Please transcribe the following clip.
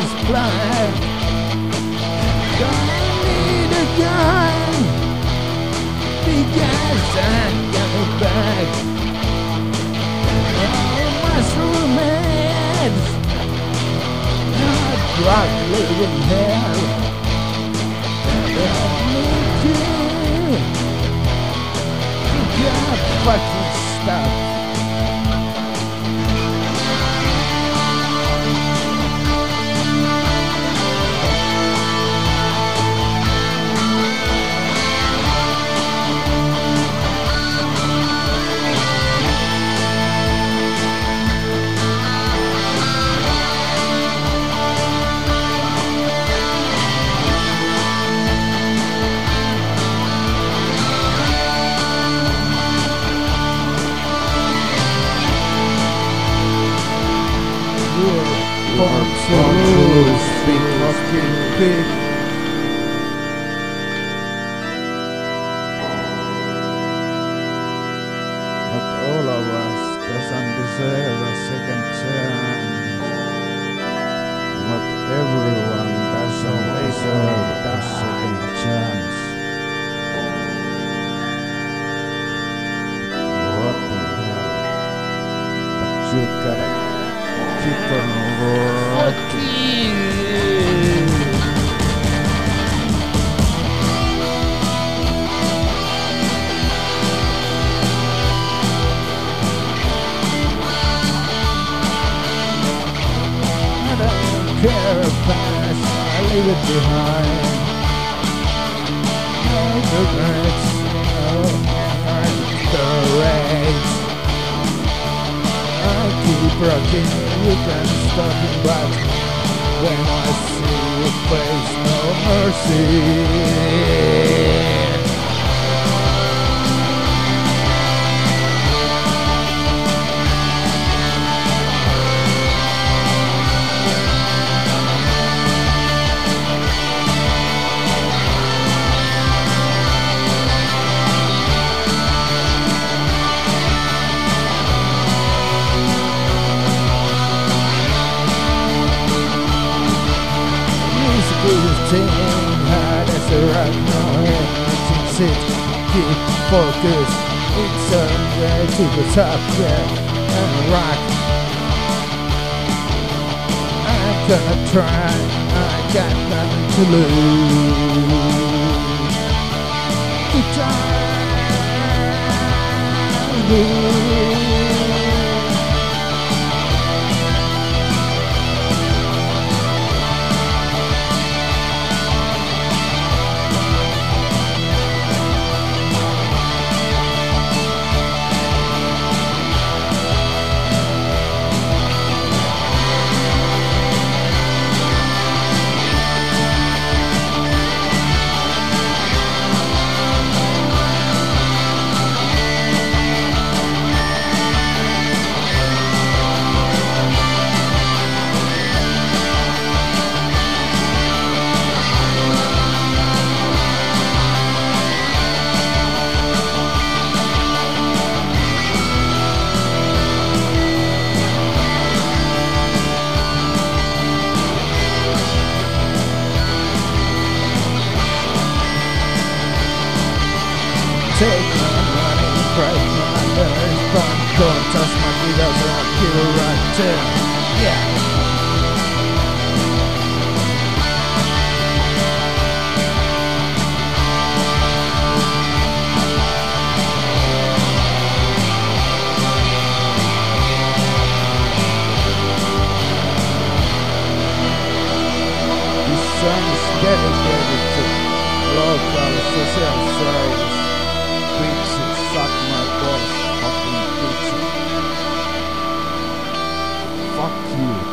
this plan. Gonna need a gun because I'm coming back. Oh, mushroom heads, not drug living hell. Yeah, fucking stuff. Forms to lose, big fucking big. Not all of us doesn't deserve a second chance. Not everyone doesn't deserve a second chance. What the hell? But you gotta keep on rocking. I don't care past, I leave it behind. No regrets, no regrets. I keep rocking, you can stop me, but when I see your face, no mercy. Hard as a rock, no energy, sit, keep focus. It's a way to the top, yeah, and rock. I'm gonna try, I got nothing to lose. Guitar, take my money, break my nerves, but don't touch my videos and I'll kill it right there. Yeah. This song is dedicated to local social service. Bitches, suck my balls, fucking bitches. Fuck you.